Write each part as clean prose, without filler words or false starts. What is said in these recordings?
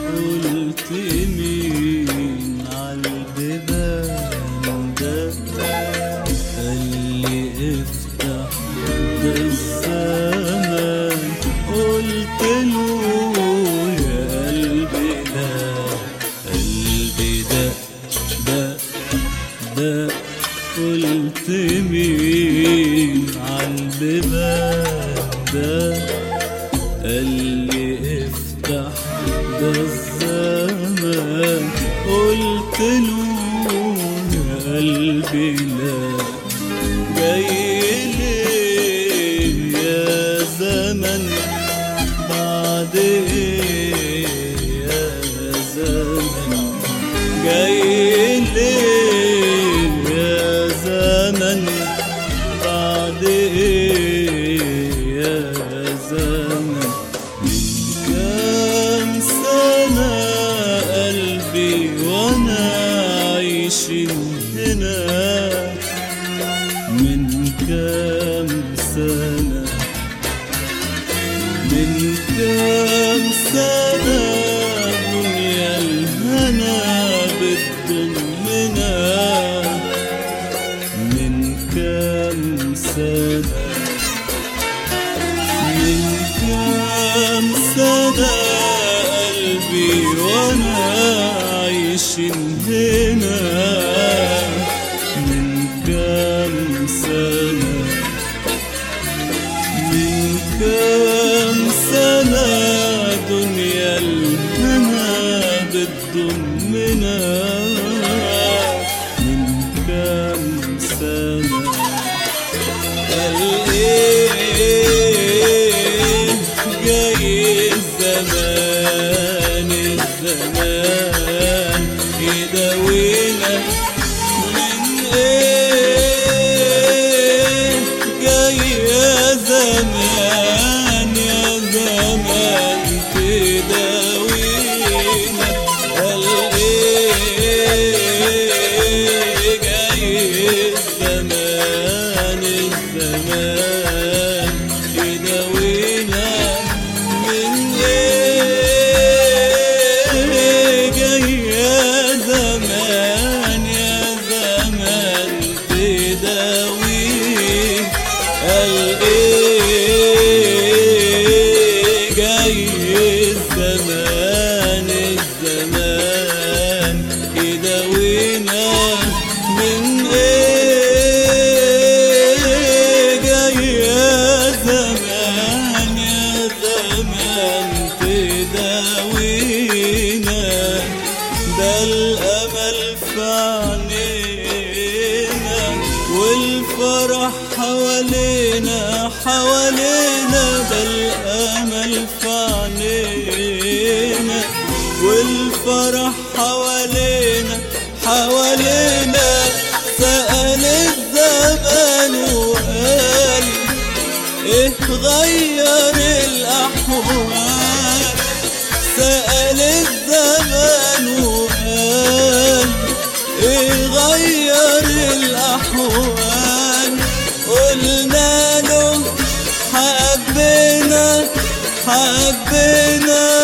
قلت مين عالبيبان ده؟ قالي افتح ده الزمان. قلت له يا قلبي لا، قلبي ده قلت مين عالبيبان ده؟ قالي افتح ده الزمان. قلت له يا قلبي لا، جاي ليه يا زمن بعد ايه يا زمن؟ جاي ليه يا زمن بعد ايه يا زمن؟ من كام سنة قلبي وانا عايشين هنا، من كام سنة، من كام سنة دنيا الهنا بتضمنا، من كام سنة، من كام سنة قلبي وانا عايشين هنا، من كام سنة، من كام سنة دنيا الهنا بتضمنا، من كام سنة. قال ايه جاي الزمان، الزمان يداوينا من ايه؟ جاي يا زمان، يا زمان تداوينا. قال ايه جاي الزمان، الزمان يداوينا من ايه؟ جاي يا زمان، يا زمان تداوينا. قال ايه جاي الزمان، الزمان يداوينا من ايه؟ جاي يا زمان، يا زمان تداوينا. ده الامل في عينينا والفرح حوالينا حوالينا، ده الامل في عينينا والفرح حوالينا حوالينا. سأل الزمان وقال ايه غير الاحوال، سأل الزمان وقال ايه غير الاحوال. قلنا له حبينا حبينا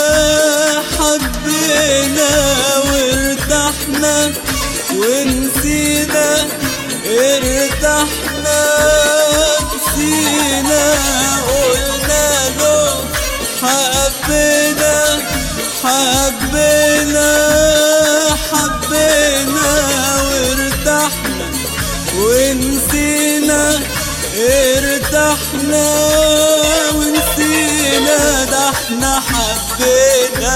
حبينا وارتحنا ونسينا، ارتحنا نسينا. قلنا له حبينا حبينا حبينا وارتحنا ونسينا، ارتحنا ونسينا. ده احنا حبينا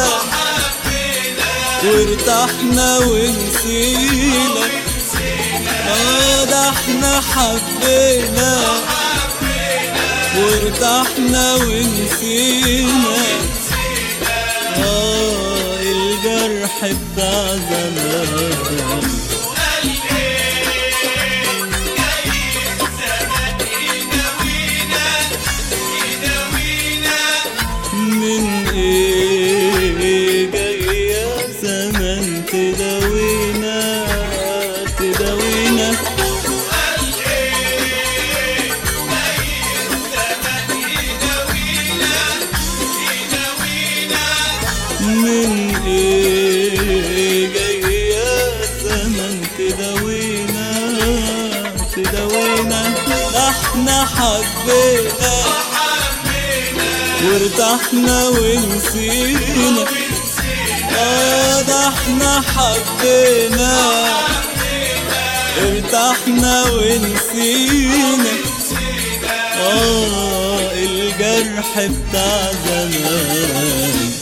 وارتحنا ونسينا، ده احنا حبينا وارتحنا ونسينا. الجرح بتاع زمان. من ايه جاي يا زمان تداوينا، تداوينا. من ايه ده احنا حبينا وارتحنا ونسينا. ده احنا حبينا ارتحنا ونسينا. الجرح بتاع زمان